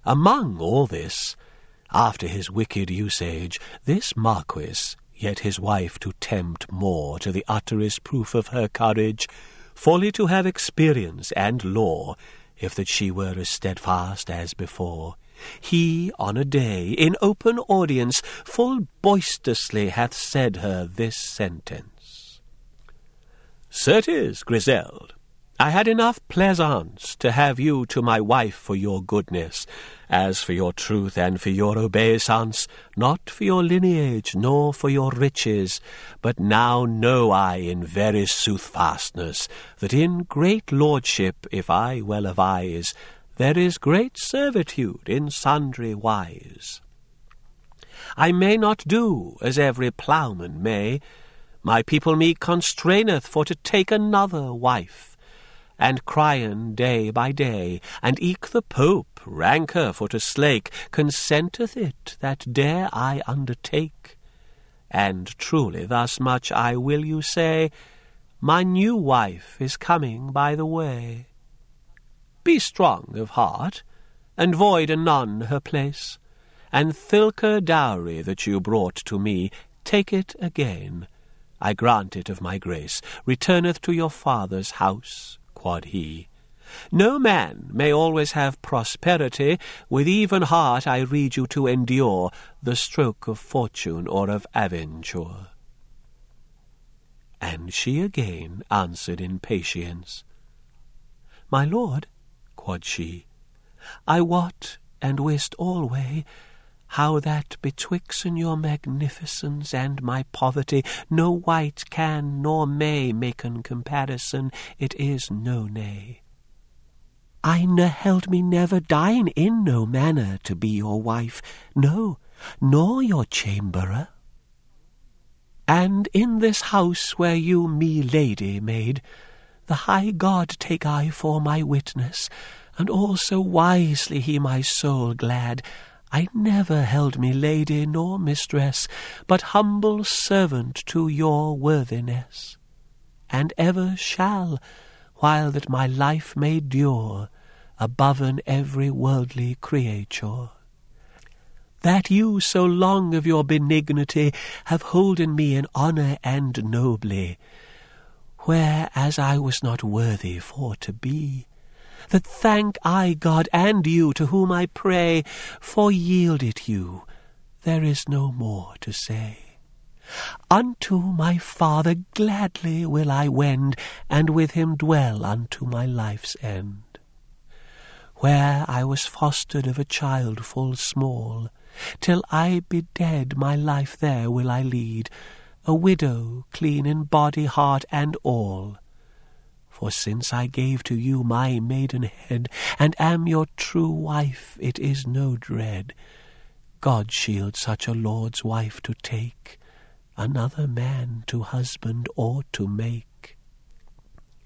Among all this, after his wicked usage, this Marquis, yet his wife to tempt more to the utterest proof of her courage, fully to have experience and law, if that she were as steadfast as before, he on a day, in open audience, full boisterously hath said her this sentence: Certes, Griselde, I had enough pleasance to have you to my wife for your goodness, as for your truth and for your obeisance, not for your lineage nor for your riches, but now know I in very soothfastness that in great lordship, if I well avise, there is great servitude in sundry wise. I may not do as every ploughman may. My people me constraineth for to take another wife, and cryen day by day, and eke the Pope, ranker for to slake, consenteth it that dare I undertake. And truly thus much I will you say, my new wife is coming by the way. Be strong of heart, and void anon her place, and thilke dowry that you brought to me, take it again. I grant it of my grace, returneth to your father's house, quod he. No man may always have prosperity, with even heart I rede you to endure the stroke of fortune or of aventure. And she again answered in patience, My lord, quod she, I wot and wist alway how that betwixt your magnificence and my poverty no wight can nor may maken comparison, it is no nay. I ne held me never dine in no manner to be your wife, no, nor your chamberer. And in this house where you me lady made, the high God take I for my witness, and also wisely he my soul glad, I never held me lady nor mistress, but humble servant to your worthiness, and ever shall, while that my life may dure, aboven every worldly creature. That you so long of your benignity have holden me in honour and nobly, whereas I was not worthy for to be, that thank I God and you, to whom I pray, for yield it you, there is no more to say. Unto my father gladly will I wend, and with him dwell unto my life's end. Where I was fostered of a child full small, till I be dead my life there will I lead, a widow clean in body, heart, and all. For since I gave to you my maidenhead, and am your true wife, it is no dread, God shield such a lord's wife to take, another man to husband or to make.